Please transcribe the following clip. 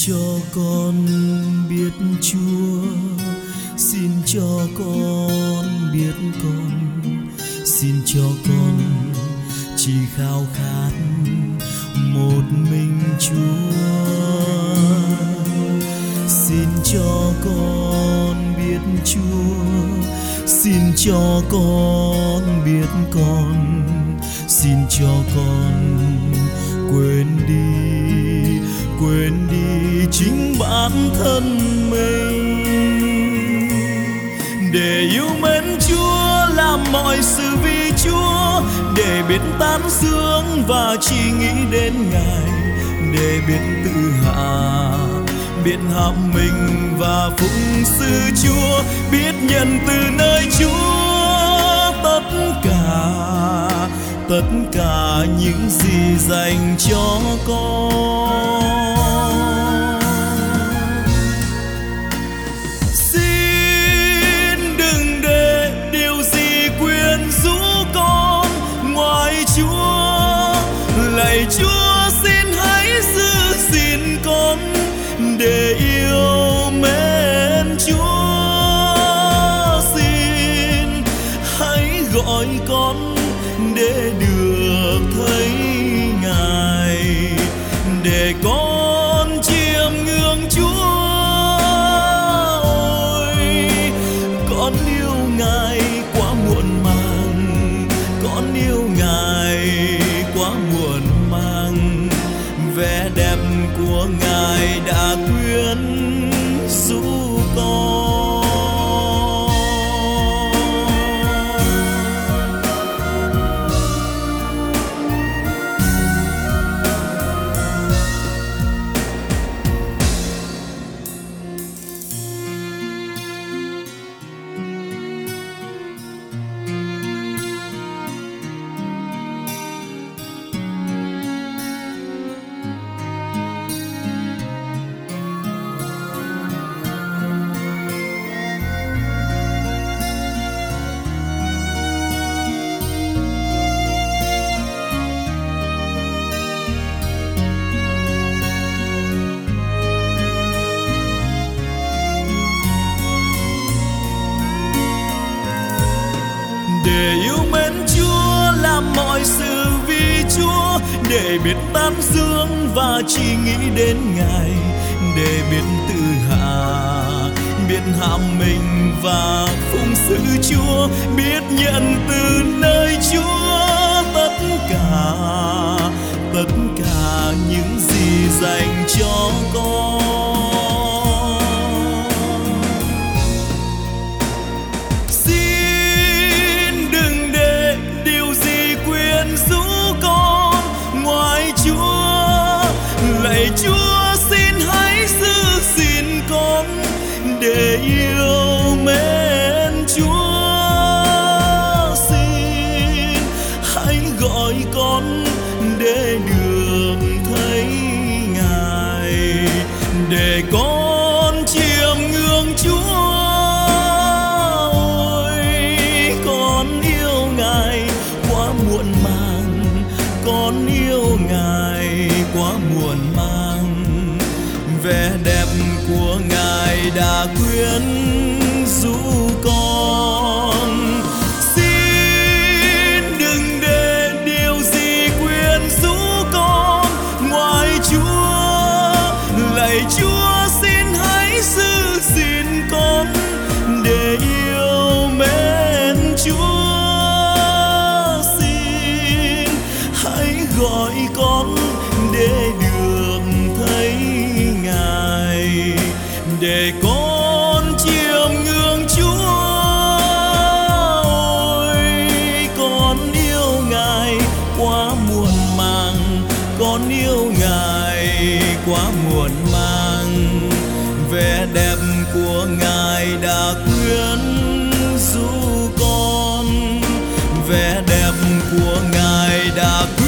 cho con biết Chúa, xin cho con biết con, xin cho con chỉ khao khát một mình Chúa. Xin cho con biết Chúa, xin cho con biết con, xin cho con quên đi chính bản thân mình, để yêu mến Chúa, làm mọi sự vì Chúa, để biết tán dương và chỉ nghĩ đến Ngài, để biết tự hạ, biết hạ mình và phụng sự Chúa, biết nhận từ nơi Chúa tất cả những gì dành cho con. Xin đừng để điều gì quyến rũ con ngoài Chúa, lạy Chúa xin hãy giữ gìn con để yêu mến Chúa. Xin hãy gọi con để được thấy Ngài, để con chiêm ngưỡng Chúa. Ôi, con yêu Ngài quá muộn màng, con yêu Ngài quá muộn màng, vẻ đẹp của Ngài đã quyến rũ con. Để yêu mến Chúa, làm mọi sự vì Chúa, để biết tán dương và chỉ nghĩ đến Ngài, để biết tự hạ, biết hạ mình và phụng sự Chúa, biết nhận từ nơi Chúa tất cả những gì dành cho con. Lạy Chúa xin hãy giữ gìn con để yêu mến Chúa. Xin hãy gọi con để được thấy Ngài, để con chiêm ngưỡng Chúa. Ôi, con yêu Ngài quá muộn màng, con yêu Ngài quá muộn màng, vẻ đẹp của Ngài đã quyến rũ con. Xin đừng để điều gì quyến rũ con ngoài Chúa, lạy Chúa xin hãy giữ gìn con để yêu mến Chúa. Xin hãy gọi con để được thấy Ngài, để con chiêm ngưỡng Chúa. Ôi, con yêu Ngài quá muộn màng, con yêu Ngài quá muộn màng, vẻ đẹp của Ngài đã quyến rũ con, vẻ đẹp của Ngài đã